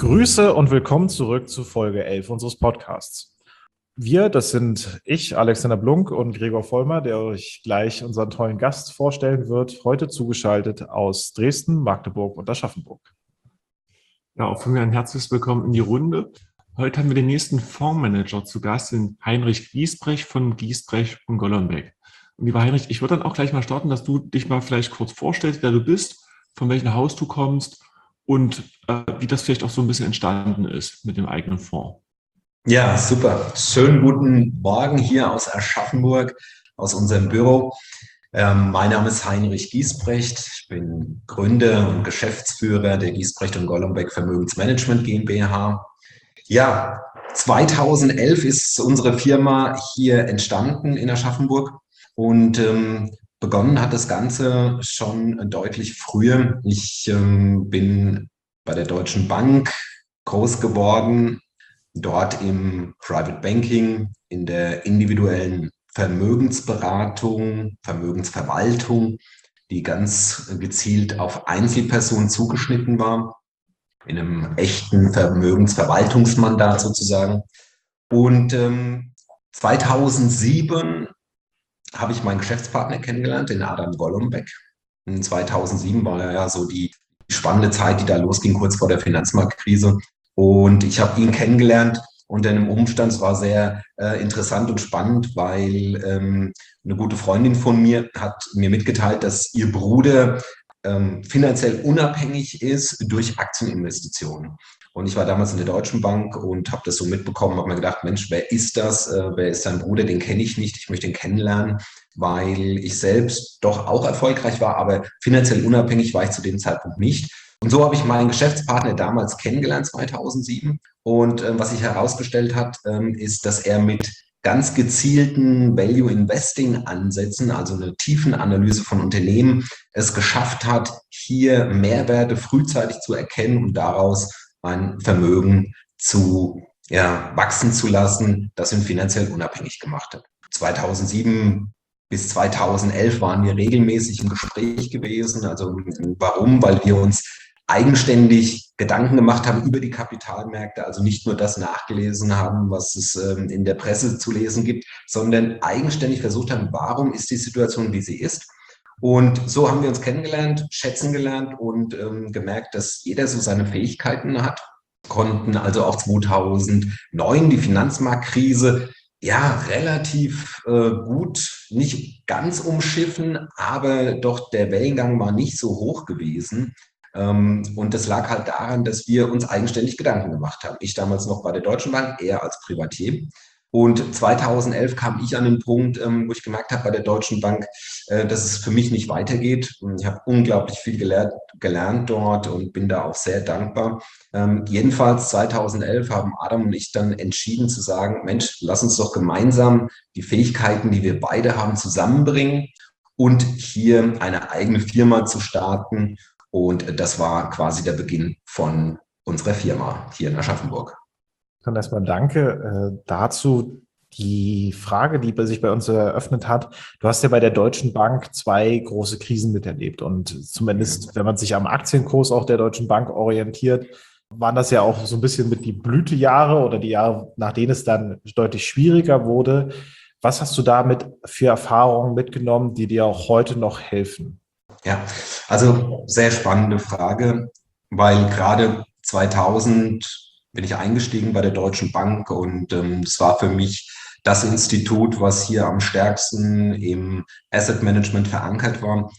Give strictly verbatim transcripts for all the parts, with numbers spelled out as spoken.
Grüße und willkommen zurück zu Folge elf unseres Podcasts. Wir, das sind ich, Alexander Blunk und Gregor Vollmer, der euch gleich unseren tollen Gast vorstellen wird, heute zugeschaltet aus Dresden, Magdeburg und Aschaffenburg. Ja, auch von mir ein herzliches Willkommen in die Runde. Heute haben wir den nächsten Fondsmanager zu Gast, den Heinrich Giesbrecht von Giesbrecht und Golombek. Und lieber Heinrich, ich würde dann auch gleich mal starten, dass du dich mal vielleicht kurz vorstellst, wer du bist, von welchem Haus du kommst und äh, wie das vielleicht auch so ein bisschen entstanden ist mit dem eigenen Fonds. Ja, super. Schönen guten Morgen hier aus Aschaffenburg, aus unserem Büro. Ähm, mein Name ist Heinrich Giesbrecht. Ich bin Gründer und Geschäftsführer der Giesbrecht und Golombek Vermögensmanagement GmbH. Ja, zweitausendelf ist unsere Firma hier entstanden in Aschaffenburg und ähm, begonnen hat das Ganze schon deutlich früher. Ich ähm, bin bei der Deutschen Bank groß geworden, dort im Private Banking, in der individuellen Vermögensberatung, Vermögensverwaltung, die ganz gezielt auf Einzelpersonen zugeschnitten war, in einem echten Vermögensverwaltungsmandat sozusagen. Und ähm, zweitausendsieben habe ich meinen Geschäftspartner kennengelernt, den Adam Golombek. In zweitausendsieben war ja so die spannende Zeit, die da losging, kurz vor der Finanzmarktkrise. Und ich habe ihn kennengelernt unter einem Umstand, es war sehr äh, interessant und spannend, weil ähm, eine gute Freundin von mir hat mir mitgeteilt, dass ihr Bruder ähm, finanziell unabhängig ist durch Aktieninvestitionen. Und ich war damals in der Deutschen Bank und habe das so mitbekommen, habe mir gedacht, Mensch, wer ist das? Äh, wer ist dein Bruder? Den kenne ich nicht, ich möchte ihn kennenlernen, weil ich selbst doch auch erfolgreich war, aber finanziell unabhängig war ich zu dem Zeitpunkt nicht. Und so habe ich meinen Geschäftspartner damals kennengelernt, zweitausendsieben. Und äh, was sich herausgestellt hat, ähm, ist, dass er mit ganz gezielten Value-Investing-Ansätzen, also eine Tiefenanalyse von Unternehmen, es geschafft hat, hier Mehrwerte frühzeitig zu erkennen und daraus ein Vermögen zu ja, wachsen zu lassen, das ihn finanziell unabhängig gemacht hat. zweitausendsieben bis zweitausendelf waren wir regelmäßig im Gespräch gewesen. Also warum? Weil wir uns eigenständig Gedanken gemacht haben über die Kapitalmärkte, also nicht nur das nachgelesen haben, was es ähm, in der Presse zu lesen gibt, sondern eigenständig versucht haben, warum ist die Situation, wie sie ist. Und so haben wir uns kennengelernt, schätzen gelernt und ähm, gemerkt, dass jeder so seine Fähigkeiten hat, konnten also auch zweitausendneun die Finanzmarktkrise ja relativ äh, gut, nicht ganz umschiffen, aber doch der Wellengang war nicht so hoch gewesen. Ähm, und das lag halt daran, dass wir uns eigenständig Gedanken gemacht haben. Ich damals noch bei der Deutschen Bank, eher als Privatier. Und zweitausendelf kam ich an den Punkt, ähm, wo ich gemerkt habe bei der Deutschen Bank, äh, dass es für mich nicht weitergeht. Ich habe unglaublich viel gelernt, gelernt dort und bin da auch sehr dankbar. Ähm, jedenfalls zweitausendelf haben Adam und ich dann entschieden zu sagen, Mensch, lass uns doch gemeinsam die Fähigkeiten, die wir beide haben, zusammenbringen und hier eine eigene Firma zu starten. Und das war quasi der Beginn von unserer Firma hier in Aschaffenburg. Dann erstmal danke äh, dazu. Die Frage, die sich bei uns eröffnet hat, du hast ja bei der Deutschen Bank zwei große Krisen miterlebt und zumindest, wenn man sich am Aktienkurs auch der Deutschen Bank orientiert, waren das ja auch so ein bisschen mit die Blütejahre oder die Jahre, nach denen es dann deutlich schwieriger wurde. Was hast du damit für Erfahrungen mitgenommen, die dir auch heute noch helfen? Ja, also sehr spannende Frage, weil gerade zweitausend bin ich eingestiegen bei der Deutschen Bank und ähm, das war für mich das Institut, was hier am stärksten im Asset Management verankert war.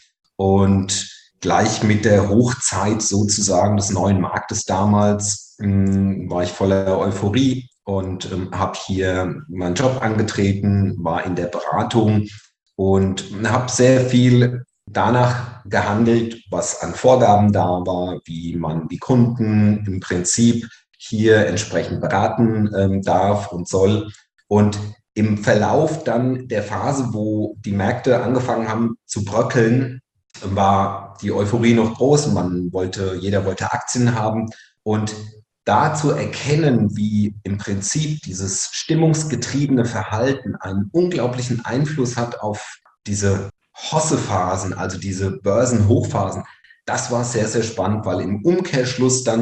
Und gleich mit der Hochzeit sozusagen des neuen Marktes damals ähm, war ich voller Euphorie und ähm, habe hier meinen Job angetreten, war in der Beratung und habe sehr viel danach gehandelt, was an Vorgaben da war, wie man die Kunden im Prinzip hier entsprechend beraten ähm, darf und soll. Und im Verlauf dann der Phase, wo die Märkte angefangen haben zu bröckeln, war die Euphorie noch groß. Man wollte, jeder wollte Aktien haben. Und da zu erkennen, wie im Prinzip dieses stimmungsgetriebene Verhalten einen unglaublichen Einfluss hat auf diese Hossephasen, also diese Börsenhochphasen, das war sehr, sehr spannend, weil im Umkehrschluss dann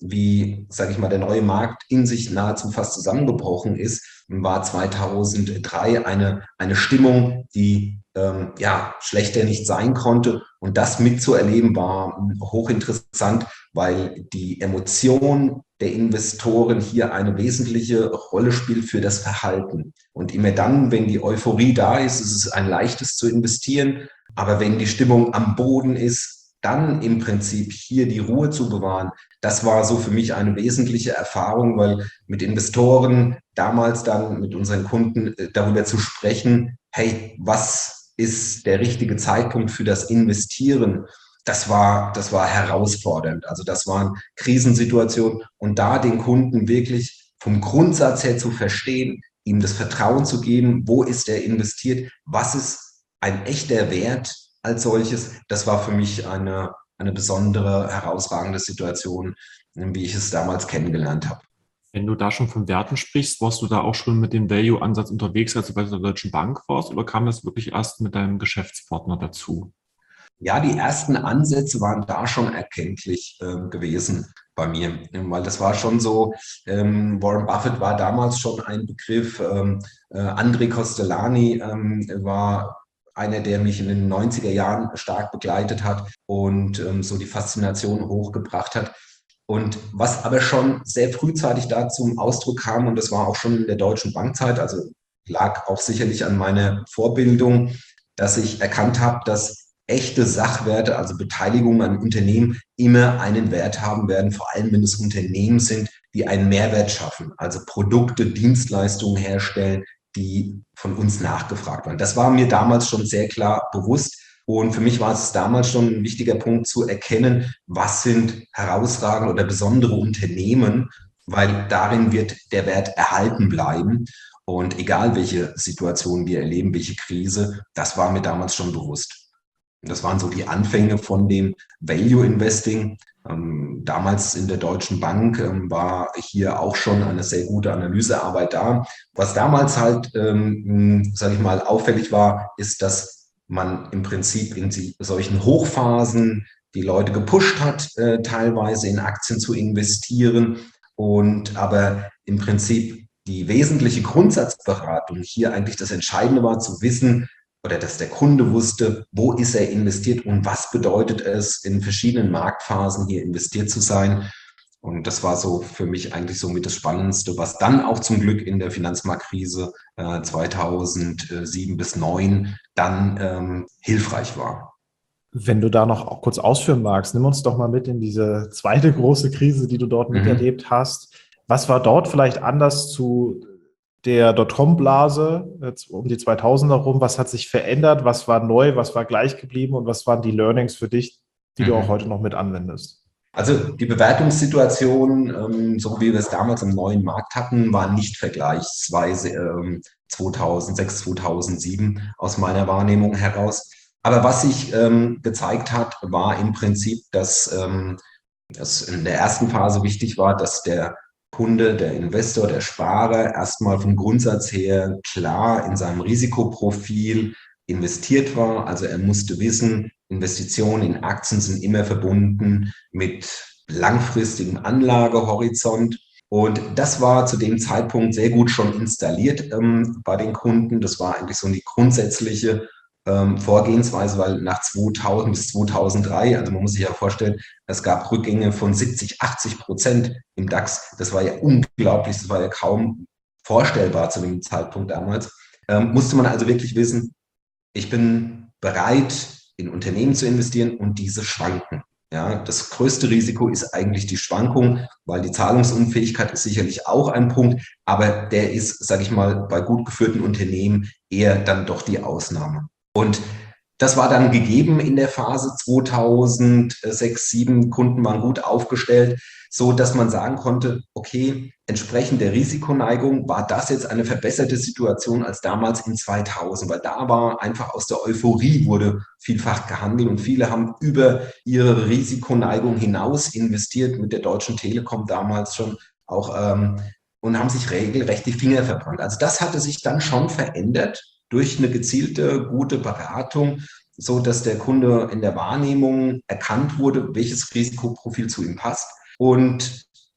wie, sage ich mal, der neue Markt in sich nahezu fast zusammengebrochen ist, war zweitausenddrei eine, eine Stimmung, die ähm, ja schlechter nicht sein konnte. Und das mitzuerleben war hochinteressant, weil die Emotion der Investoren hier eine wesentliche Rolle spielt für das Verhalten. Und immer dann, wenn die Euphorie da ist, ist es ein leichtes zu investieren. Aber wenn die Stimmung am Boden ist, dann im Prinzip hier die Ruhe zu bewahren, das war so für mich eine wesentliche Erfahrung, weil mit Investoren damals dann mit unseren Kunden darüber zu sprechen, hey, was ist der richtige Zeitpunkt für das Investieren? Das war, das war herausfordernd. Also das waren Krisensituationen und da den Kunden wirklich vom Grundsatz her zu verstehen, ihm das Vertrauen zu geben, wo ist er investiert, was ist ein echter Wert als solches, das war für mich eine, eine besondere, herausragende Situation, wie ich es damals kennengelernt habe. Wenn du da schon von Werten sprichst, warst du da auch schon mit dem Value-Ansatz unterwegs, als du bei der Deutschen Bank warst, oder kam das wirklich erst mit deinem Geschäftspartner dazu? Ja, die ersten Ansätze waren da schon erkenntlich äh, gewesen bei mir, weil das war schon so, ähm, Warren Buffett war damals schon ein Begriff, ähm, äh, André Kostolany ähm, war einer, der mich in den neunziger Jahren stark begleitet hat und ähm, so die Faszination hochgebracht hat. Und was aber schon sehr frühzeitig da zum Ausdruck kam, und das war auch schon in der Deutschen Bankzeit, also lag auch sicherlich an meiner Vorbildung, dass ich erkannt habe, dass echte Sachwerte, also Beteiligungen an Unternehmen, immer einen Wert haben werden, vor allem wenn es Unternehmen sind, die einen Mehrwert schaffen, also Produkte, Dienstleistungen herstellen, die von uns nachgefragt waren. Das war mir damals schon sehr klar bewusst. Und für mich war es damals schon ein wichtiger Punkt zu erkennen, was sind herausragende oder besondere Unternehmen, weil darin wird der Wert erhalten bleiben. Und egal, welche Situation wir erleben, welche Krise, das war mir damals schon bewusst. Und das waren so die Anfänge von dem Value Investing. Ähm, damals in der Deutschen Bank ähm, war hier auch schon eine sehr gute Analysearbeit da. Was damals halt, ähm, sage ich mal, auffällig war, ist, dass man im Prinzip in die, solchen Hochphasen die Leute gepusht hat, äh, teilweise in Aktien zu investieren. Und aber im Prinzip die wesentliche Grundsatzberatung hier eigentlich das Entscheidende war, zu wissen, oder dass der Kunde wusste, wo ist er investiert und was bedeutet es, in verschiedenen Marktphasen hier investiert zu sein. Und das war so für mich eigentlich so mit das Spannendste, was dann auch zum Glück in der Finanzmarktkrise äh, zweitausendsieben bis zweitausendneun dann ähm, hilfreich war. Wenn du da noch auch kurz ausführen magst, nimm uns doch mal mit in diese zweite große Krise, die du dort mhm. miterlebt hast. Was war dort vielleicht anders zu der Dotcom-Blase um die zweitausender rum? Was hat sich verändert? Was war neu? Was war gleich geblieben? Und was waren die Learnings für dich, die mhm. du auch heute noch mit anwendest? Also die Bewertungssituation, ähm, so wie wir es damals im neuen Markt hatten, war nicht vergleichsweise ähm, zweitausendsechs, zweitausendsieben aus meiner Wahrnehmung heraus. Aber was sich ähm, gezeigt hat, war im Prinzip, dass ähm, es in der ersten Phase wichtig war, dass der Kunde, der Investor, der Sparer erstmal vom Grundsatz her klar in seinem Risikoprofil investiert war. Also er musste wissen, Investitionen in Aktien sind immer verbunden mit langfristigem Anlagehorizont. Und das war zu dem Zeitpunkt sehr gut schon installiert ähm, bei den Kunden. Das war eigentlich so die grundsätzliche ähm, Vorgehensweise, weil nach zweitausend bis zweitausenddrei, also man muss sich ja vorstellen, es gab Rückgänge von siebzig, achtzig Prozent im DAX. Das war ja unglaublich, das war ja kaum vorstellbar zu dem Zeitpunkt damals. Ähm, musste man also wirklich wissen, ich bin bereit, in Unternehmen zu investieren und diese schwanken. Ja, das größte Risiko ist eigentlich die Schwankung, weil die Zahlungsunfähigkeit ist sicherlich auch ein Punkt, aber der ist, sage ich mal, bei gut geführten Unternehmen eher dann doch die Ausnahme. Und das war dann gegeben in der Phase zweitausendsechs, zweitausendsieben, Kunden waren gut aufgestellt, so dass man sagen konnte, okay, entsprechend der Risikoneigung war das jetzt eine verbesserte Situation als damals in zweitausend, weil da war einfach aus der Euphorie wurde vielfach gehandelt und viele haben über ihre Risikoneigung hinaus investiert, mit der Deutschen Telekom damals schon auch ähm, und haben sich regelrecht die Finger verbrannt. Also das hatte sich dann schon verändert durch eine gezielte, gute Beratung, so dass der Kunde in der Wahrnehmung erkannt wurde, welches Risikoprofil zu ihm passt. Und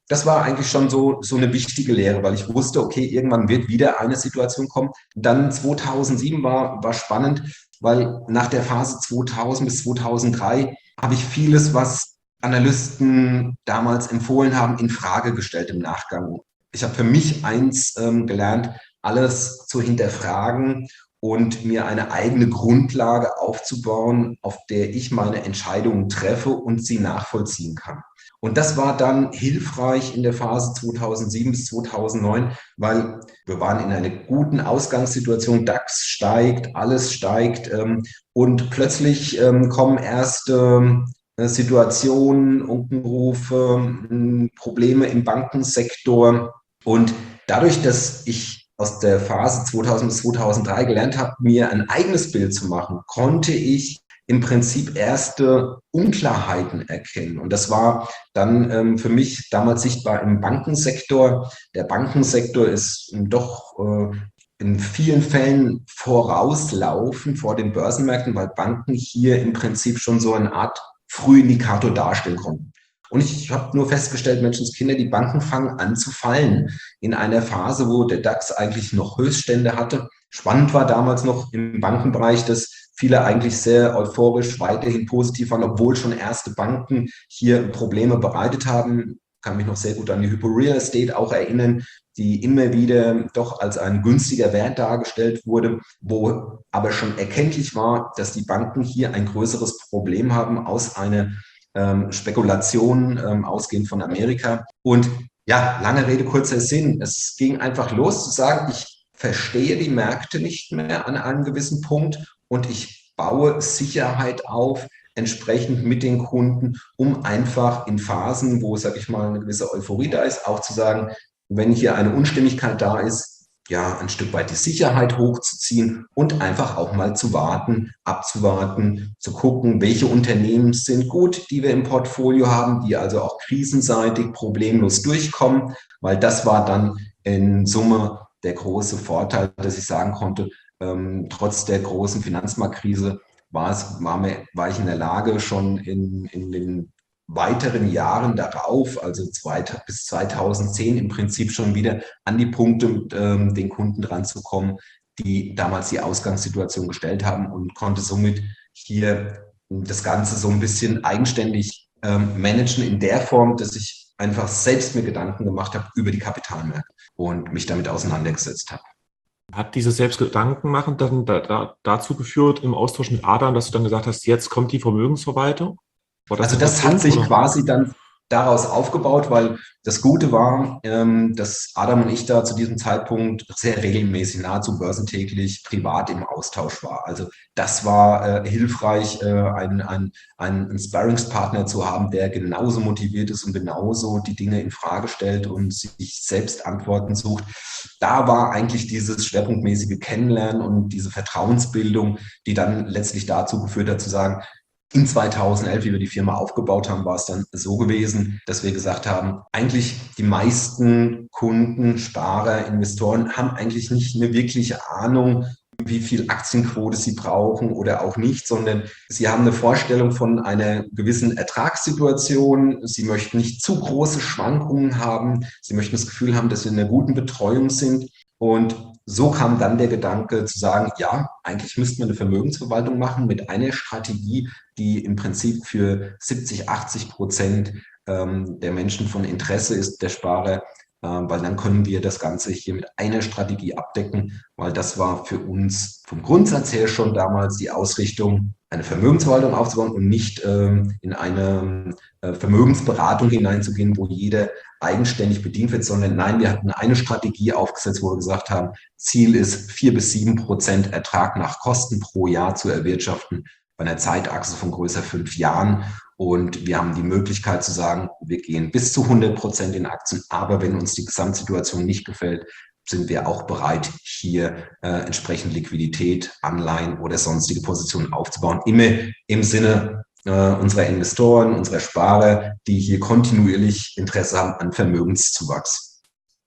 das war eigentlich schon so, so eine wichtige Lehre, weil ich wusste, okay, irgendwann wird wieder eine Situation kommen. Dann zweitausendsieben war, war spannend, weil nach der Phase zweitausend bis zweitausenddrei habe ich vieles, was Analysten damals empfohlen haben, in Frage gestellt im Nachgang. Ich habe für mich eins ähm, gelernt, alles zu hinterfragen und mir eine eigene Grundlage aufzubauen, auf der ich meine Entscheidungen treffe und sie nachvollziehen kann. Und das war dann hilfreich in der Phase zweitausendsieben bis zweitausendneun, weil wir waren in einer guten Ausgangssituation, DAX steigt, alles steigt ähm, und plötzlich ähm, kommen erste äh, Situationen, Unkenrufe, äh, Probleme im Bankensektor. Und dadurch, dass ich aus der Phase zweitausend bis zweitausenddrei gelernt habe, mir ein eigenes Bild zu machen, konnte ich im Prinzip erste Unklarheiten erkennen. Und das war dann ähm, für mich damals sichtbar im Bankensektor. Der Bankensektor ist ähm, doch äh, in vielen Fällen vorauslaufen vor den Börsenmärkten, weil Banken hier im Prinzip schon so eine Art Frühindikator darstellen konnten. Und ich habe nur festgestellt, Menschenskinder, die Banken fangen an zu fallen in einer Phase, wo der DAX eigentlich noch Höchststände hatte. Spannend war damals noch im Bankenbereich, dass viele eigentlich sehr euphorisch weiterhin positiv waren, obwohl schon erste Banken hier Probleme bereitet haben. Ich kann mich noch sehr gut an die Hypo Real Estate auch erinnern, die immer wieder doch als ein günstiger Wert dargestellt wurde, wo aber schon erkenntlich war, dass die Banken hier ein größeres Problem haben aus einer ähm, Spekulation ähm, ausgehend von Amerika. Und ja, lange Rede, kurzer Sinn. Es ging einfach los zu sagen, ich verstehe die Märkte nicht mehr an einem gewissen Punkt und ich baue Sicherheit auf, entsprechend mit den Kunden, um einfach in Phasen, wo, sage ich mal, eine gewisse Euphorie da ist, auch zu sagen, wenn hier eine Unstimmigkeit da ist, ja, ein Stück weit die Sicherheit hochzuziehen und einfach auch mal zu warten, abzuwarten, zu gucken, welche Unternehmen sind gut, die wir im Portfolio haben, die also auch krisenseitig problemlos durchkommen, weil das war dann in Summe der große Vorteil, dass ich sagen konnte, ähm, trotz der großen Finanzmarktkrise war, es, war, mir, war ich in der Lage, schon in, in den weiteren Jahren darauf, also zwei, bis zweitausendzehn im Prinzip schon wieder an die Punkte mit ähm, den Kunden dran zu kommen, die damals die Ausgangssituation gestellt haben und konnte somit hier das Ganze so ein bisschen eigenständig ähm, managen in der Form, dass ich einfach selbst mir Gedanken gemacht habe über die Kapitalmärkte und mich damit auseinandergesetzt habe. Hat dieses Selbstgedanken machen dann da, da, dazu geführt im Austausch mit Adam, dass du dann gesagt hast, jetzt kommt die Vermögensverwaltung? Das also das hat sich oder? quasi dann daraus aufgebaut, weil das Gute war, ähm, dass Adam und ich da zu diesem Zeitpunkt sehr regelmäßig, nahezu börsentäglich privat im Austausch war. Also das war äh, hilfreich, äh, einen, einen, einen Sparringspartner zu haben, der genauso motiviert ist und genauso die Dinge in Frage stellt und sich selbst Antworten sucht. Da war eigentlich dieses schwerpunktmäßige Kennenlernen und diese Vertrauensbildung, die dann letztlich dazu geführt hat, zu sagen, in zweitausendelf, wie wir die Firma aufgebaut haben, war es dann so gewesen, dass wir gesagt haben, eigentlich die meisten Kunden, Sparer, Investoren haben eigentlich nicht eine wirkliche Ahnung, wie viel Aktienquote sie brauchen oder auch nicht, sondern sie haben eine Vorstellung von einer gewissen Ertragssituation. Sie möchten nicht zu große Schwankungen haben. Sie möchten das Gefühl haben, dass sie in einer guten Betreuung sind. Und so kam dann der Gedanke zu sagen, ja, eigentlich müssten wir eine Vermögensverwaltung machen mit einer Strategie, die im Prinzip für siebzig, achtzig Prozent ähm, der Menschen von Interesse ist, der Sparer, äh, weil dann können wir das Ganze hier mit einer Strategie abdecken, weil das war für uns vom Grundsatz her schon damals die Ausrichtung, eine Vermögensverwaltung aufzubauen und nicht ähm, in eine äh, Vermögensberatung hineinzugehen, wo jeder eigenständig bedient wird, sondern nein, wir hatten eine Strategie aufgesetzt, wo wir gesagt haben, Ziel ist, vier bis sieben Prozent Ertrag nach Kosten pro Jahr zu erwirtschaften, bei einer Zeitachse von größer fünf Jahren. Und wir haben die Möglichkeit zu sagen, wir gehen bis zu hundert Prozent in Aktien, aber wenn uns die Gesamtsituation nicht gefällt, sind wir auch bereit, hier äh, entsprechend Liquidität, Anleihen oder sonstige Positionen aufzubauen, immer im Sinne äh, unserer Investoren, unserer Sparer, die hier kontinuierlich Interesse haben an Vermögenszuwachs.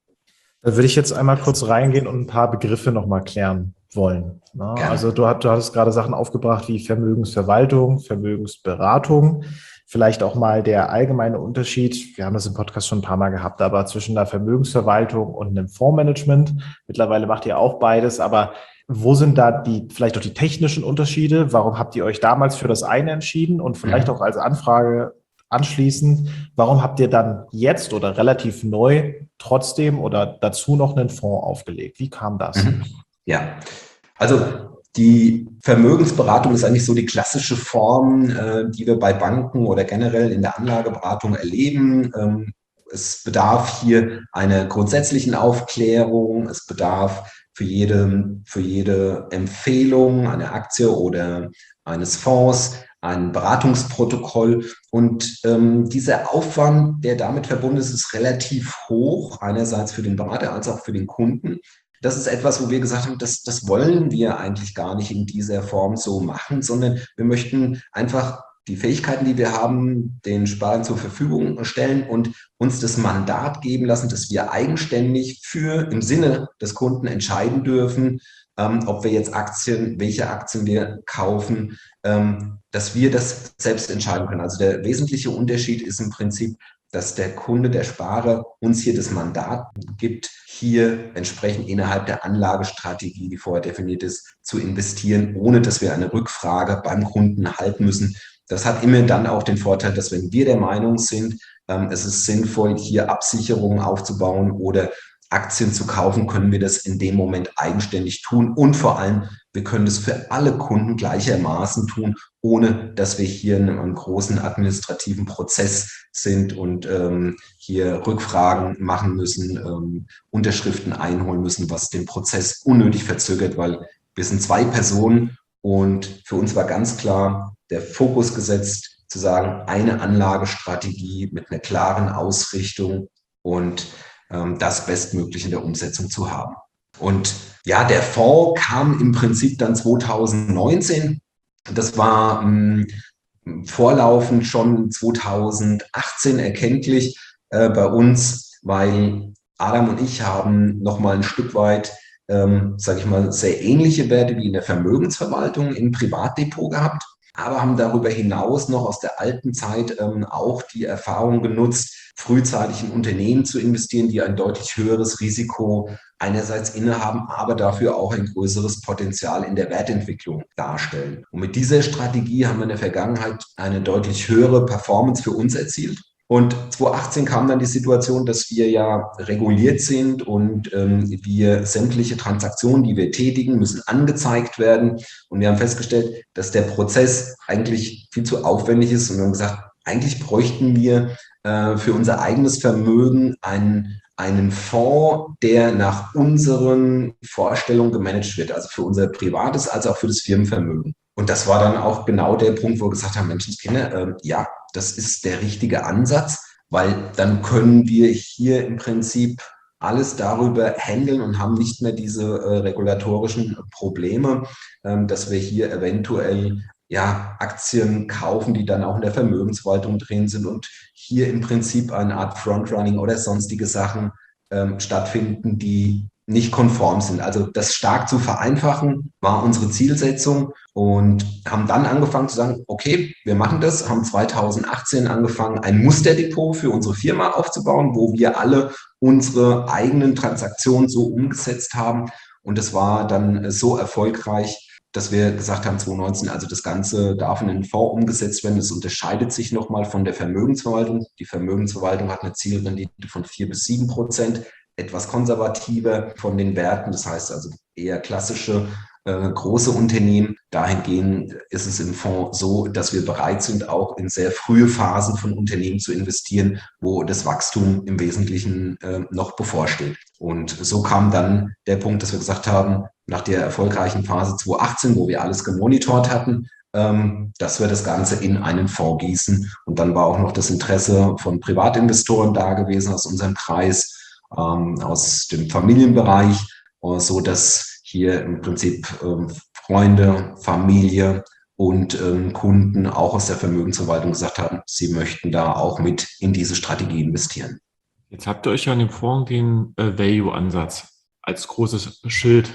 Da würde ich jetzt einmal kurz reingehen und ein paar Begriffe nochmal klären wollen. Also du, hat, du hattest gerade Sachen aufgebracht wie Vermögensverwaltung, Vermögensberatung. vielleicht auch mal der allgemeine Unterschied, wir haben das im Podcast schon ein paar Mal gehabt, aber zwischen einer Vermögensverwaltung und einem Fondsmanagement. Mittlerweile macht ihr auch beides, aber wo sind da die, vielleicht auch die technischen Unterschiede? Warum habt ihr euch damals für das eine entschieden? Und vielleicht auch als Anfrage anschließend, warum habt ihr dann jetzt oder relativ neu trotzdem oder dazu noch einen Fonds aufgelegt? Wie kam das? Mhm. Ja, also die Vermögensberatung ist eigentlich so die klassische Form, äh, die wir bei Banken oder generell in der Anlageberatung erleben. Ähm, es bedarf hier einer grundsätzlichen Aufklärung, es bedarf für jede, für jede Empfehlung einer Aktie oder eines Fonds ein Beratungsprotokoll. Und ähm, dieser Aufwand, der damit verbunden ist, ist relativ hoch, einerseits für den Berater als auch für den Kunden. Das ist etwas, wo wir gesagt haben, das, das wollen wir eigentlich gar nicht in dieser Form so machen, sondern wir möchten einfach die Fähigkeiten, die wir haben, den Sparern zur Verfügung stellen und uns das Mandat geben lassen, dass wir eigenständig für im Sinne des Kunden entscheiden dürfen, ähm, ob wir jetzt Aktien, welche Aktien wir kaufen, ähm, dass wir das selbst entscheiden können. Also der wesentliche Unterschied ist im Prinzip, dass der Kunde, der Sparer uns hier das Mandat gibt, hier entsprechend innerhalb der Anlagestrategie, die vorher definiert ist, zu investieren, ohne dass wir eine Rückfrage beim Kunden halten müssen. Das hat immer dann auch den Vorteil, dass wenn wir der Meinung sind, ähm, es ist sinnvoll, hier Absicherungen aufzubauen oder Aktien zu kaufen, können wir das in dem Moment eigenständig tun. Und vor allem, wir können das für alle Kunden gleichermaßen tun, ohne dass wir hier in einem großen administrativen Prozess sind und ähm, hier Rückfragen machen müssen, ähm, Unterschriften einholen müssen, was den Prozess unnötig verzögert, weil wir sind zwei Personen und für uns war ganz klar der Fokus gesetzt, zu sagen, eine Anlagestrategie mit einer klaren Ausrichtung und ähm, das bestmöglich in der Umsetzung zu haben. Und ja, der Fonds kam im Prinzip dann zwanzig neunzehn. Das war mh, vorlaufend schon zwanzig achtzehn erkenntlich äh, bei uns, weil Adam und ich haben nochmal ein Stück weit, ähm, sage ich mal, sehr ähnliche Werte wie in der Vermögensverwaltung im Privatdepot gehabt, aber haben darüber hinaus noch aus der alten Zeit ähm, auch die Erfahrung genutzt, frühzeitig in Unternehmen zu investieren, die ein deutlich höheres Risiko einerseits innehaben, aber dafür auch ein größeres Potenzial in der Wertentwicklung darstellen. Und mit dieser Strategie haben wir in der Vergangenheit eine deutlich höhere Performance für uns erzielt. Und zwanzig achtzehn kam dann die Situation, dass wir ja reguliert sind und ähm, wir sämtliche Transaktionen, die wir tätigen, müssen angezeigt werden. Und wir haben festgestellt, dass der Prozess eigentlich viel zu aufwendig ist. Und wir haben gesagt, eigentlich bräuchten wir äh, für unser eigenes Vermögen einen, einen Fonds, der nach unseren Vorstellungen gemanagt wird, also für unser privates als auch für das Firmenvermögen. Und das war dann auch genau der Punkt, wo wir gesagt haben, Menschenskinder, äh, ja, das ist der richtige Ansatz, weil dann können wir hier im Prinzip alles darüber handeln und haben nicht mehr diese äh, regulatorischen Probleme, ähm, dass wir hier eventuell ja, Aktien kaufen, die dann auch in der Vermögensverwaltung drin sind und hier im Prinzip eine Art Frontrunning oder sonstige Sachen ähm, stattfinden, die nicht konform sind. Also das stark zu vereinfachen war unsere Zielsetzung und haben dann angefangen zu sagen, okay, wir machen das, haben zwanzig achtzehn angefangen, ein Musterdepot für unsere Firma aufzubauen, wo wir alle unsere eigenen Transaktionen so umgesetzt haben und das war dann so erfolgreich, dass wir gesagt haben, zwanzig neunzehn, also das Ganze darf in einen Fonds umgesetzt werden. Es unterscheidet sich nochmal von der Vermögensverwaltung. Die Vermögensverwaltung hat eine Zielrendite von vier bis sieben Prozent, etwas konservativer von den Werten. Das heißt also eher klassische äh, große Unternehmen. Dahingehend ist es im Fonds so, dass wir bereit sind, auch in sehr frühe Phasen von Unternehmen zu investieren, wo das Wachstum im Wesentlichen äh, noch bevorsteht. Und so kam dann der Punkt, dass wir gesagt haben, nach der erfolgreichen Phase zwanzig achtzehn, wo wir alles gemonitort hatten, ähm, dass wir das Ganze in einen Fonds gießen. Und dann war auch noch das Interesse von Privatinvestoren da gewesen aus unserem Kreis, ähm, aus dem Familienbereich, äh, so dass hier im Prinzip ähm, Freunde, Familie und ähm, Kunden auch aus der Vermögensverwaltung gesagt haben, sie möchten da auch mit in diese Strategie investieren. Jetzt habt ihr euch ja in dem Fonds den äh, Value-Ansatz als großes Schild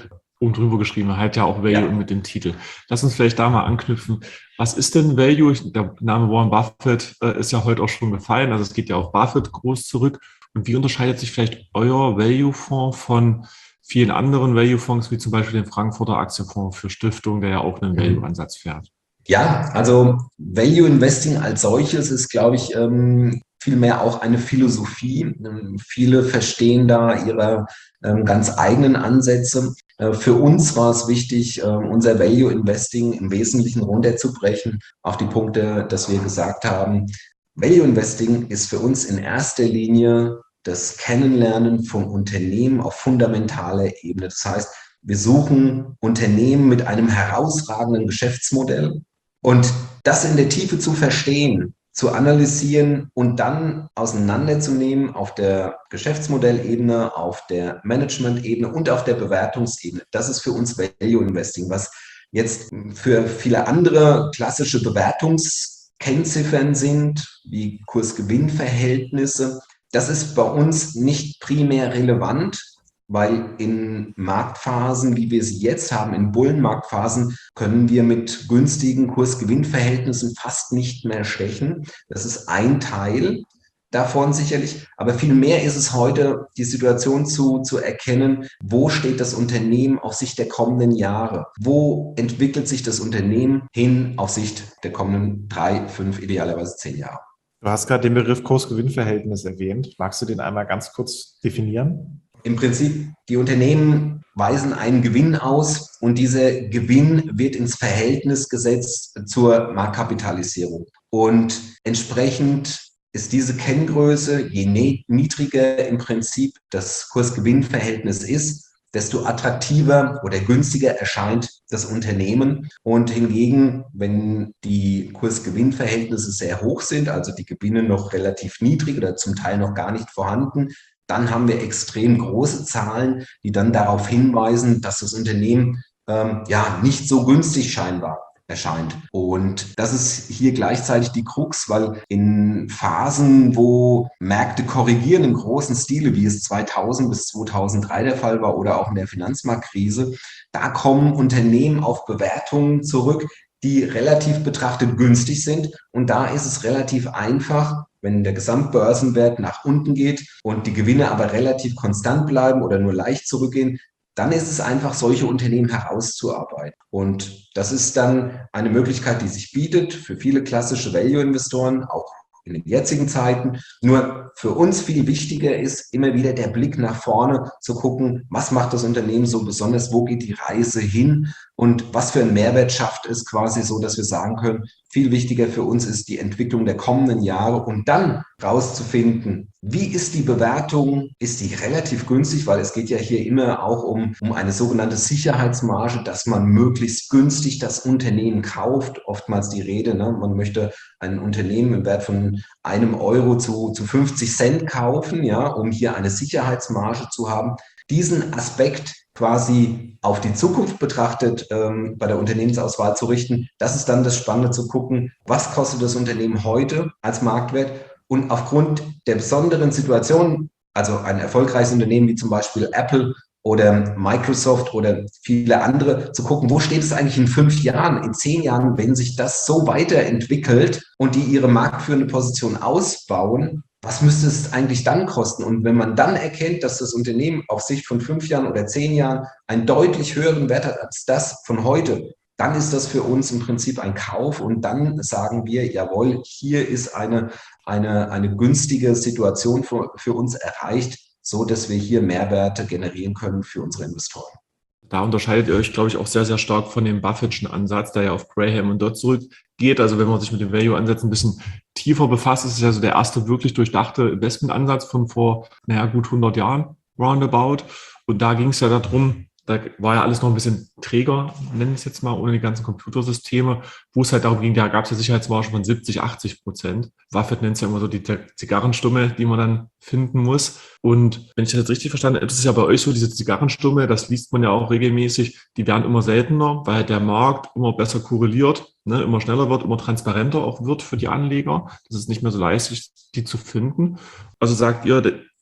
oben drüber geschrieben, halt ja auch Value Ja. und mit dem Titel. Lass uns vielleicht da mal anknüpfen. Was ist denn Value? Der Name Warren Buffett äh, ist ja heute auch schon gefallen, also es geht ja auf Buffett groß zurück. Und wie unterscheidet sich vielleicht euer Value-Fonds von vielen anderen Value-Fonds, wie zum Beispiel den Frankfurter Aktienfonds für Stiftungen, der ja auch einen Value-Ansatz fährt? Ja, also Value Investing als solches ist, glaube ich, ähm, vielmehr auch eine Philosophie. Ähm, viele verstehen da ihre ähm, ganz eigenen Ansätze. Äh, für uns war es wichtig, äh, unser Value Investing im Wesentlichen runterzubrechen auf die Punkte, dass wir gesagt haben, Value Investing ist für uns in erster Linie das Kennenlernen von Unternehmen auf fundamentaler Ebene. Das heißt, wir suchen Unternehmen mit einem herausragenden Geschäftsmodell. Und das in der Tiefe zu verstehen, zu analysieren und dann auseinanderzunehmen auf der Geschäftsmodellebene, auf der Management-Ebene und auf der Bewertungsebene. Das ist für uns Value Investing, was jetzt für viele andere klassische Bewertungskennziffern sind, wie Kurs-Gewinn-Verhältnisse. Das ist bei uns nicht primär relevant, weil in Marktphasen, wie wir sie jetzt haben, in Bullenmarktphasen, können wir mit günstigen Kurs-Gewinn-Verhältnissen fast nicht mehr stechen. Das ist ein Teil davon sicherlich, aber viel mehr ist es heute, die Situation zu, zu erkennen, wo steht das Unternehmen auf Sicht der kommenden Jahre? Wo entwickelt sich das Unternehmen hin auf Sicht der kommenden drei, fünf, idealerweise zehn Jahre? Du hast gerade den Begriff Kurs-Gewinn-Verhältnis erwähnt. Magst du den einmal ganz kurz definieren? Im Prinzip, die Unternehmen weisen einen Gewinn aus und dieser Gewinn wird ins Verhältnis gesetzt zur Marktkapitalisierung. Und entsprechend ist diese Kenngröße, je niedriger im Prinzip das Kurs-Gewinn-Verhältnis ist, desto attraktiver oder günstiger erscheint das Unternehmen. Und hingegen, wenn die Kurs-Gewinn-Verhältnisse sehr hoch sind, also die Gewinne noch relativ niedrig oder zum Teil noch gar nicht vorhanden, dann haben wir extrem große Zahlen, die dann darauf hinweisen, dass das Unternehmen ähm, ja nicht so günstig scheinbar erscheint. Und das ist hier gleichzeitig die Krux, weil in Phasen, wo Märkte korrigieren im großen Stile, wie es zweitausend bis zweitausenddrei der Fall war oder auch in der Finanzmarktkrise, da kommen Unternehmen auf Bewertungen zurück, die relativ betrachtet günstig sind. Und da ist es relativ einfach, wenn der Gesamtbörsenwert nach unten geht und die Gewinne aber relativ konstant bleiben oder nur leicht zurückgehen, dann ist es einfach, solche Unternehmen herauszuarbeiten. Und das ist dann eine Möglichkeit, die sich bietet für viele klassische Value-Investoren, auch in den jetzigen Zeiten. Nur für uns viel wichtiger ist immer wieder der Blick nach vorne, zu gucken, was macht das Unternehmen so besonders, wo geht die Reise hin und was für einen Mehrwert schafft es quasi so, dass wir sagen können, viel wichtiger für uns ist die Entwicklung der kommenden Jahre und dann rauszufinden, wie ist die Bewertung, ist die relativ günstig, weil es geht ja hier immer auch um, um eine sogenannte Sicherheitsmarge, dass man möglichst günstig das Unternehmen kauft, oftmals die Rede, ne? Man möchte ein Unternehmen im Wert von einem Euro zu, zu fünfzig Cent kaufen, ja, um hier eine Sicherheitsmarge zu haben. Diesen Aspekt quasi auf die Zukunft betrachtet ähm, bei der Unternehmensauswahl zu richten, das ist dann das Spannende zu gucken, was kostet das Unternehmen heute als Marktwert und aufgrund der besonderen Situation, also ein erfolgreiches Unternehmen wie zum Beispiel Apple oder Microsoft oder viele andere, zu gucken, wo steht es eigentlich in fünf Jahren, in zehn Jahren, wenn sich das so weiterentwickelt und die ihre marktführende Position ausbauen, was müsste es eigentlich dann kosten? Und wenn man dann erkennt, dass das Unternehmen auf Sicht von fünf Jahren oder zehn Jahren einen deutlich höheren Wert hat als das von heute, dann ist das für uns im Prinzip ein Kauf und dann sagen wir, jawohl, hier ist eine, eine, eine günstige Situation für, für uns erreicht, so dass wir hier Mehrwerte generieren können für unsere Investoren. Da unterscheidet ihr euch, glaube ich, auch sehr, sehr stark von dem Buffettschen Ansatz, der ja auf Graham und dort zurückgeht. Also wenn man sich mit dem Value-Ansatz ein bisschen tiefer befasst, ist es ja so der erste wirklich durchdachte Investmentansatz von vor, naja, gut hundert Jahren, roundabout. Und da ging es ja darum, da war ja alles noch ein bisschen träger, nennen wir es jetzt mal, ohne die ganzen Computersysteme, wo es halt darum ging, da gab es ja Sicherheitsmargen von siebzig, achtzig Prozent. Buffett nennt es ja immer so die Zigarrenstumme, die man dann finden muss. Und wenn ich das jetzt richtig verstanden habe, ist es ja bei euch so, diese Zigarrenstumme, das liest man ja auch regelmäßig, die werden immer seltener, weil der Markt immer besser korreliert, ne, immer schneller wird, immer transparenter auch wird für die Anleger. Das ist nicht mehr so leicht, die zu finden. Also sagt ihr,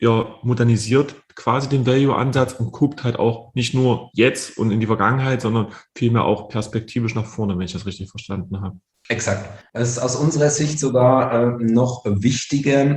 ihr modernisiert quasi den Value-Ansatz und guckt halt auch nicht nur jetzt und in die Vergangenheit, sondern vielmehr auch perspektivisch nach vorne, wenn ich das richtig verstanden habe. Exakt. Es ist aus unserer Sicht sogar äh, noch wichtiger,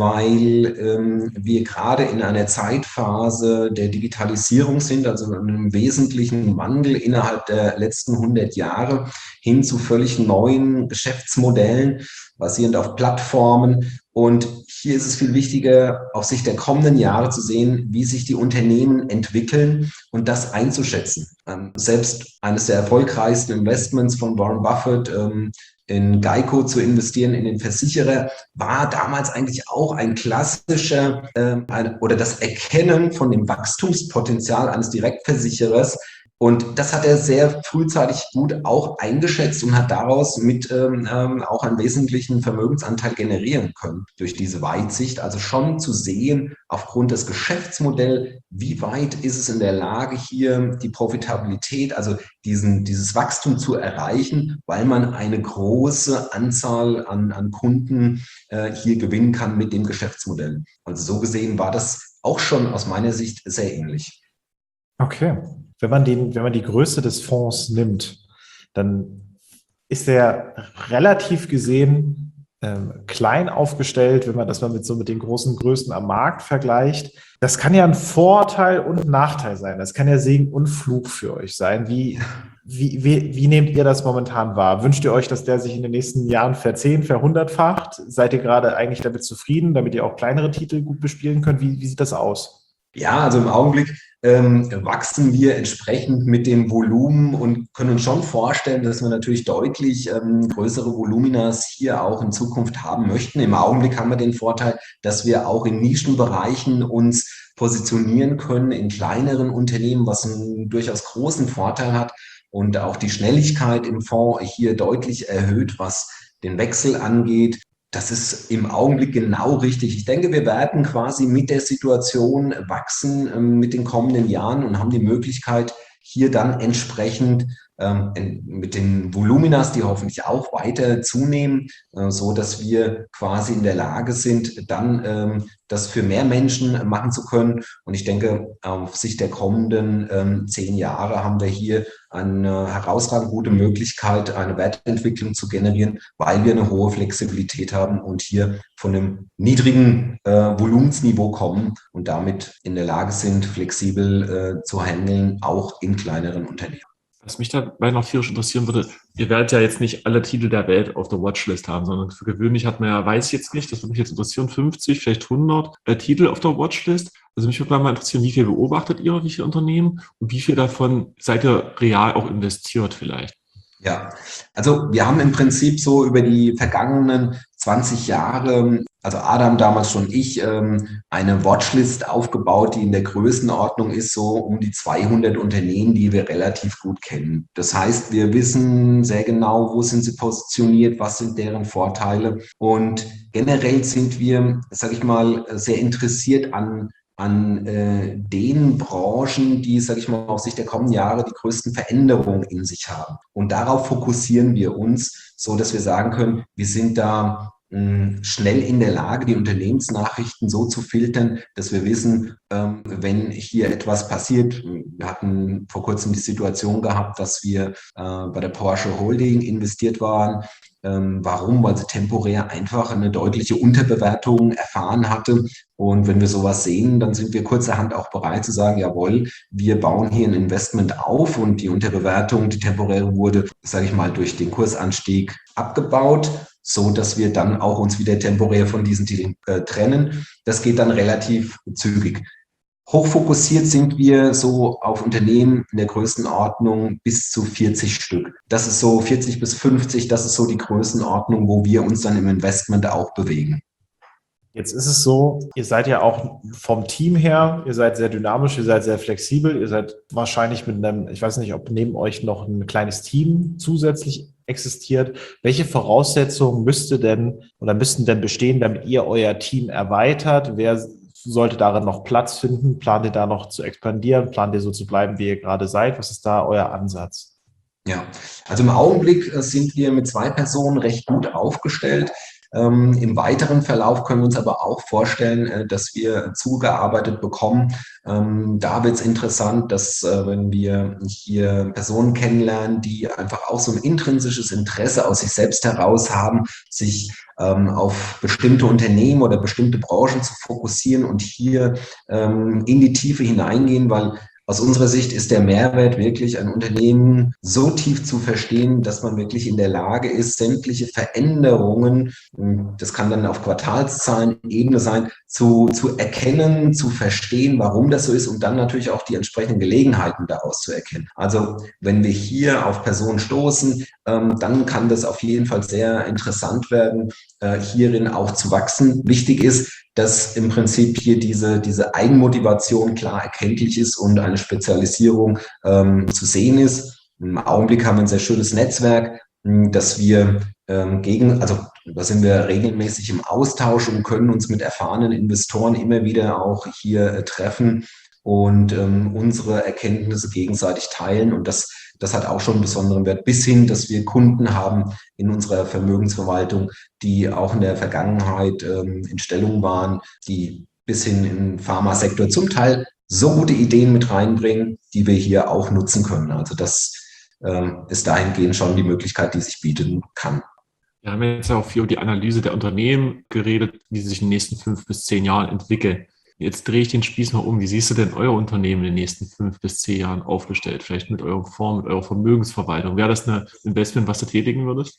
weil ähm, wir gerade in einer Zeitphase der Digitalisierung sind, also einem wesentlichen Wandel innerhalb der letzten hundert Jahre hin zu völlig neuen Geschäftsmodellen, basierend auf Plattformen. Und hier ist es viel wichtiger, auf Sicht der kommenden Jahre zu sehen, wie sich die Unternehmen entwickeln und das einzuschätzen. Ähm, selbst eines der erfolgreichsten Investments von Warren Buffett, ähm, in Geico zu investieren, in den Versicherer, war damals eigentlich auch ein klassischer äh, ein, oder das Erkennen von dem Wachstumspotenzial eines Direktversicherers. Und das hat er sehr frühzeitig gut auch eingeschätzt und hat daraus mit ähm, auch einen wesentlichen Vermögensanteil generieren können durch diese Weitsicht. Also schon zu sehen, aufgrund des Geschäftsmodells, wie weit ist es in der Lage, hier die Profitabilität, also diesen, dieses Wachstum zu erreichen, weil man eine große Anzahl an, an Kunden äh, hier gewinnen kann mit dem Geschäftsmodell. Also so gesehen war das auch schon aus meiner Sicht sehr ähnlich. Okay. Wenn man den, wenn man die Größe des Fonds nimmt, dann ist er relativ gesehen ähm, klein aufgestellt, wenn man das mal mit so mit den großen Größen am Markt vergleicht. Das kann ja ein Vorteil und ein Nachteil sein. Das kann ja Segen und Fluch für euch sein. Wie, wie, wie, wie nehmt ihr das momentan wahr? Wünscht ihr euch, dass der sich in den nächsten Jahren verzehn, verhundertfacht? Seid ihr gerade eigentlich damit zufrieden, damit ihr auch kleinere Titel gut bespielen könnt? Wie, wie sieht das aus? Ja, also im Augenblick ähm, wachsen wir entsprechend mit dem Volumen und können uns schon vorstellen, dass wir natürlich deutlich ähm, größere Voluminas hier auch in Zukunft haben möchten. Im Augenblick haben wir den Vorteil, dass wir auch in Nischenbereichen uns positionieren können, in kleineren Unternehmen, was einen durchaus großen Vorteil hat und auch die Schnelligkeit im Fonds hier deutlich erhöht, was den Wechsel angeht. Das ist im Augenblick genau richtig. Ich denke, wir werden quasi mit der Situation wachsen ähm, mit den kommenden Jahren und haben die Möglichkeit, hier dann entsprechend ähm, mit den Voluminas, die hoffentlich auch weiter zunehmen, äh, so dass wir quasi in der Lage sind, dann ähm, das für mehr Menschen machen zu können. Und ich denke, auf Sicht der kommenden ähm, zehn Jahre haben wir hier eine herausragend gute Möglichkeit, eine Wertentwicklung zu generieren, weil wir eine hohe Flexibilität haben und hier von einem niedrigen äh, Volumensniveau kommen und damit in der Lage sind, flexibel äh, zu handeln, auch in kleineren Unternehmen. Was mich dabei noch tierisch interessieren würde, ihr werdet ja jetzt nicht alle Titel der Welt auf der Watchlist haben, sondern für gewöhnlich hat man ja, weiß ich jetzt nicht, das würde mich jetzt interessieren, fünfzig, vielleicht hundert äh, Titel auf der Watchlist. Also mich würde mal interessieren, wie viel beobachtet ihr, wie viele Unternehmen und wie viel davon seid ihr real auch investiert vielleicht? Ja, also wir haben im Prinzip so über die vergangenen zwanzig Jahre, also Adam damals schon ich, eine Watchlist aufgebaut, die in der Größenordnung ist, so um die zweihundert Unternehmen, die wir relativ gut kennen. Das heißt, wir wissen sehr genau, wo sind sie positioniert, was sind deren Vorteile. Und generell sind wir, sage ich mal, sehr interessiert an an äh, den Branchen, die, sage ich mal, auf Sicht der kommenden Jahre die größten Veränderungen in sich haben. Und darauf fokussieren wir uns, so dass wir sagen können, wir sind da mh, schnell in der Lage, die Unternehmensnachrichten so zu filtern, dass wir wissen, ähm, wenn hier etwas passiert. Wir hatten vor kurzem die Situation gehabt, dass wir äh, bei der Porsche Holding investiert waren. Warum? Weil sie temporär einfach eine deutliche Unterbewertung erfahren hatte. Und wenn wir sowas sehen, dann sind wir kurzerhand auch bereit zu sagen, jawohl, wir bauen hier ein Investment auf und die Unterbewertung, die temporäre, wurde, sage ich mal, durch den Kursanstieg abgebaut, so dass wir dann auch uns wieder temporär von diesen Titeln äh, trennen. Das geht dann relativ zügig. Hochfokussiert sind wir so auf Unternehmen in der Größenordnung bis zu vierzig Stück. Das ist so vierzig bis fünfzig, das ist so die Größenordnung, wo wir uns dann im Investment auch bewegen. Jetzt ist es so, ihr seid ja auch vom Team her, ihr seid sehr dynamisch, ihr seid sehr flexibel, ihr seid wahrscheinlich mit einem, ich weiß nicht, ob neben euch noch ein kleines Team zusätzlich existiert. Welche Voraussetzungen müsste denn oder müssten denn bestehen, damit ihr euer Team erweitert? Wer sollte darin noch Platz finden? Plant ihr da noch zu expandieren? Plant ihr so zu bleiben, wie ihr gerade seid? Was ist da euer Ansatz? Ja, also im Augenblick sind wir mit zwei Personen recht gut aufgestellt. Ähm, im weiteren Verlauf können wir uns aber auch vorstellen, äh, dass wir zugearbeitet bekommen. Ähm, da wird es interessant, dass äh, wenn wir hier Personen kennenlernen, die einfach auch so ein intrinsisches Interesse aus sich selbst heraus haben, sich ähm, auf bestimmte Unternehmen oder bestimmte Branchen zu fokussieren und hier ähm, in die Tiefe hineingehen, weil aus unserer Sicht ist der Mehrwert wirklich, ein Unternehmen so tief zu verstehen, dass man wirklich in der Lage ist, sämtliche Veränderungen, das kann dann auf Quartalszahlen, Ebene sein, zu, zu erkennen, zu verstehen, warum das so ist und dann natürlich auch die entsprechenden Gelegenheiten daraus zu erkennen. Also wenn wir hier auf Personen stoßen, ähm, dann kann das auf jeden Fall sehr interessant werden, äh, hierin auch zu wachsen. Wichtig ist, dass im Prinzip hier diese, diese Eigenmotivation klar erkenntlich ist und eine Spezialisierung ähm, zu sehen ist. Im Augenblick haben wir ein sehr schönes Netzwerk, dass wir ähm, gegen, also da sind wir regelmäßig im Austausch und können uns mit erfahrenen Investoren immer wieder auch hier äh, treffen und ähm, unsere Erkenntnisse gegenseitig teilen. Und das, das hat auch schon einen besonderen Wert, bis hin, dass wir Kunden haben in unserer Vermögensverwaltung, die auch in der Vergangenheit ähm, in Stellung waren, die bis hin im Pharmasektor zum Teil so gute Ideen mit reinbringen, die wir hier auch nutzen können. Also das ähm, ist dahingehend schon die Möglichkeit, die sich bieten kann. Wir haben jetzt ja auch viel über die Analyse der Unternehmen geredet, wie sie sich in den nächsten fünf bis zehn Jahren entwickeln. Jetzt drehe ich den Spieß mal um. Wie siehst du denn euer Unternehmen in den nächsten fünf bis zehn Jahren aufgestellt? Vielleicht mit eurem Fonds, mit eurer Vermögensverwaltung. Wäre das ein Investment, was du tätigen würdest?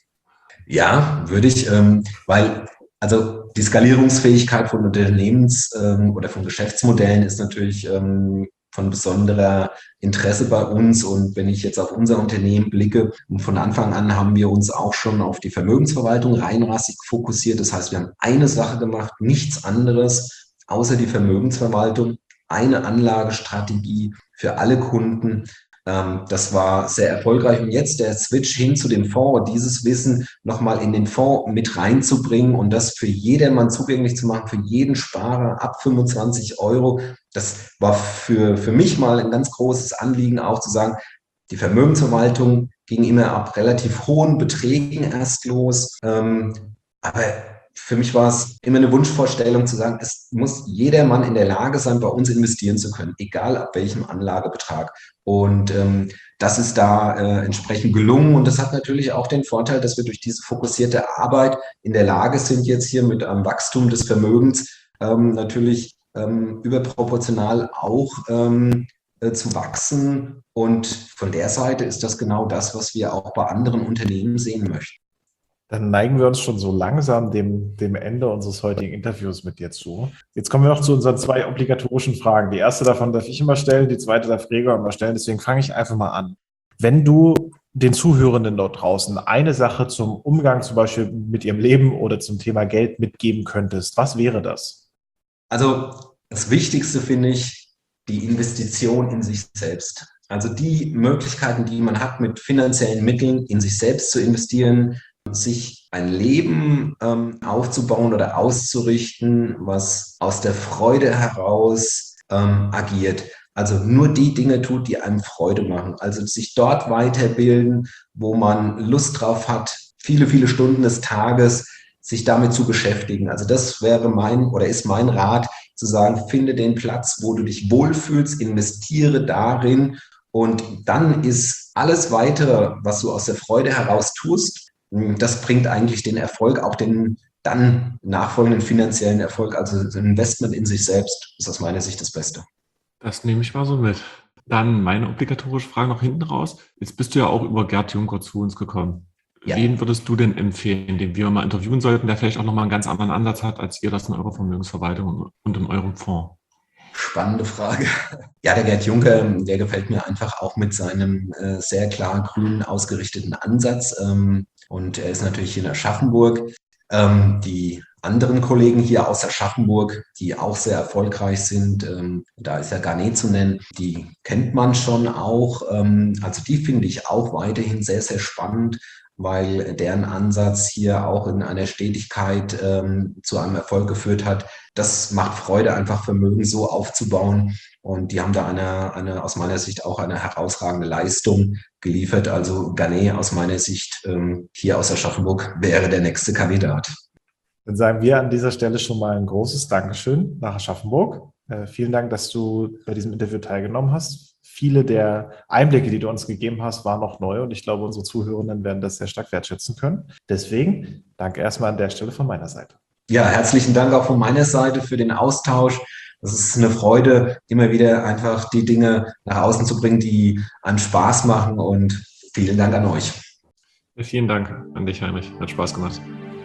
Ja, würde ich, ähm, weil also die Skalierungsfähigkeit von Unternehmens- ähm, oder von Geschäftsmodellen ist natürlich ähm, von besonderer Interesse bei uns. Und wenn ich jetzt auf unser Unternehmen blicke, und von Anfang an haben wir uns auch schon auf die Vermögensverwaltung reinrassig fokussiert. Das heißt, wir haben eine Sache gemacht, nichts anderes außer die Vermögensverwaltung, eine Anlagestrategie für alle Kunden. Ähm, das war sehr erfolgreich. Und jetzt der Switch hin zu dem Fonds, dieses Wissen nochmal in den Fonds mit reinzubringen und das für jedermann zugänglich zu machen, für jeden Sparer ab fünfundzwanzig Euro. Das war für, für mich mal ein ganz großes Anliegen, auch zu sagen, die Vermögensverwaltung ging immer ab relativ hohen Beträgen erst los. Ähm, aber für mich war es immer eine Wunschvorstellung zu sagen, es muss jedermann in der Lage sein, bei uns investieren zu können, egal ab welchem Anlagebetrag. Und ähm, das ist da äh, entsprechend gelungen. Und das hat natürlich auch den Vorteil, dass wir durch diese fokussierte Arbeit in der Lage sind, jetzt hier mit einem Wachstum des Vermögens ähm, natürlich ähm, überproportional auch ähm, äh, zu wachsen. Und von der Seite ist das genau das, was wir auch bei anderen Unternehmen sehen möchten. Dann neigen wir uns schon so langsam dem, dem Ende unseres heutigen Interviews mit dir zu. Jetzt kommen wir noch zu unseren zwei obligatorischen Fragen. Die erste davon darf ich immer stellen, die zweite darf Gregor immer stellen. Deswegen fange ich einfach mal an. Wenn du den Zuhörenden dort draußen eine Sache zum Umgang zum Beispiel mit ihrem Leben oder zum Thema Geld mitgeben könntest, was wäre das? Also das Wichtigste finde ich die Investition in sich selbst. Also die Möglichkeiten, die man hat, mit finanziellen Mitteln in sich selbst zu investieren, sich ein Leben ähm, aufzubauen oder auszurichten, was aus der Freude heraus ähm, agiert. Also nur die Dinge tut, die einem Freude machen. Also sich dort weiterbilden, wo man Lust drauf hat, viele, viele Stunden des Tages sich damit zu beschäftigen. Also das wäre mein oder ist mein Rat, zu sagen, finde den Platz, wo du dich wohlfühlst, investiere darin und dann ist alles weitere, was du aus der Freude heraus tust, das bringt eigentlich den Erfolg, auch den dann nachfolgenden finanziellen Erfolg. Also ein Investment in sich selbst ist aus meiner Sicht das Beste. Das nehme ich mal so mit. Dann meine obligatorische Frage noch hinten raus. Jetzt bist du ja auch über Gerd Juncker zu uns gekommen. Ja. Wen würdest du denn empfehlen, den wir mal interviewen sollten, der vielleicht auch nochmal einen ganz anderen Ansatz hat, als ihr das in eurer Vermögensverwaltung und in eurem Fonds? Spannende Frage. Ja, der Gerd Juncker, der gefällt mir einfach auch mit seinem äh, sehr klar grün ausgerichteten Ansatz. Ähm, und er ist natürlich hier in Aschaffenburg. Ähm, die anderen Kollegen hier aus Aschaffenburg, die auch sehr erfolgreich sind, ähm, da ist ja Garnet zu nennen, die kennt man schon auch. Ähm, also die finde ich auch weiterhin sehr, sehr spannend, weil deren Ansatz hier auch in einer Stetigkeit ähm, zu einem Erfolg geführt hat. Das macht Freude, einfach Vermögen so aufzubauen. Und die haben da eine, eine aus meiner Sicht auch eine herausragende Leistung geliefert. Also Garnet aus meiner Sicht ähm, hier aus Aschaffenburg wäre der nächste Kandidat. Dann sagen wir an dieser Stelle schon mal ein großes Dankeschön nach Aschaffenburg. Äh, vielen Dank, dass du bei diesem Interview teilgenommen hast. Viele der Einblicke, die du uns gegeben hast, waren noch neu und ich glaube, unsere Zuhörenden werden das sehr stark wertschätzen können. Deswegen danke erstmal an der Stelle von meiner Seite. Ja, herzlichen Dank auch von meiner Seite für den Austausch. Es ist eine Freude, immer wieder einfach die Dinge nach außen zu bringen, die einem Spaß machen, und vielen Dank an euch. Ja, vielen Dank an dich, Heinrich. Hat Spaß gemacht.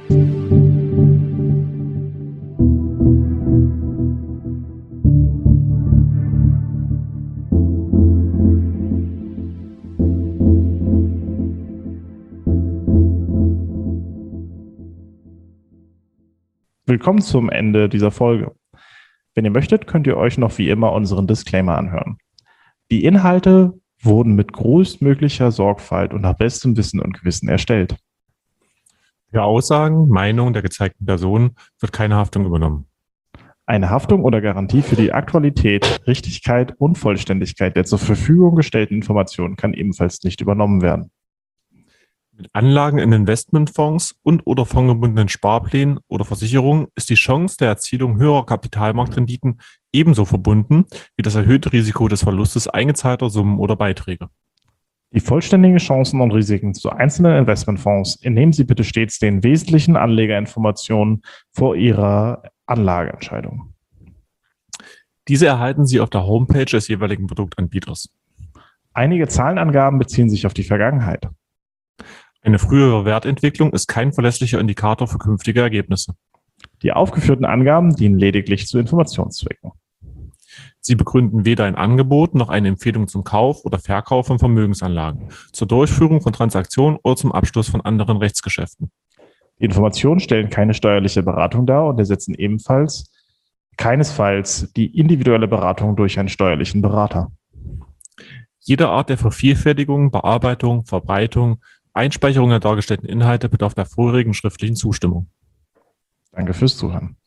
Willkommen zum Ende dieser Folge. Wenn ihr möchtet, könnt ihr euch noch wie immer unseren Disclaimer anhören. Die Inhalte wurden mit größtmöglicher Sorgfalt und nach bestem Wissen und Gewissen erstellt. Für Aussagen, Meinungen der gezeigten Personen wird keine Haftung übernommen. Eine Haftung oder Garantie für die Aktualität, Richtigkeit und Vollständigkeit der zur Verfügung gestellten Informationen kann ebenfalls nicht übernommen werden. Mit Anlagen in Investmentfonds und oder fondgebundenen Sparplänen oder Versicherungen ist die Chance der Erzielung höherer Kapitalmarktrenditen ebenso verbunden wie das erhöhte Risiko des Verlustes eingezahlter Summen oder Beiträge. Die vollständigen Chancen und Risiken zu einzelnen Investmentfonds entnehmen Sie bitte stets den wesentlichen Anlegerinformationen vor Ihrer Anlageentscheidung. Diese erhalten Sie auf der Homepage des jeweiligen Produktanbieters. Einige Zahlenangaben beziehen sich auf die Vergangenheit. Eine frühere Wertentwicklung ist kein verlässlicher Indikator für künftige Ergebnisse. Die aufgeführten Angaben dienen lediglich zu Informationszwecken. Sie begründen weder ein Angebot noch eine Empfehlung zum Kauf oder Verkauf von Vermögensanlagen, zur Durchführung von Transaktionen oder zum Abschluss von anderen Rechtsgeschäften. Die Informationen stellen keine steuerliche Beratung dar und ersetzen ebenfalls keinesfalls die individuelle Beratung durch einen steuerlichen Berater. Jede Art der Vervielfältigung, Bearbeitung, Verbreitung, Einspeicherung der dargestellten Inhalte bedarf der vorherigen schriftlichen Zustimmung. Danke fürs Zuhören.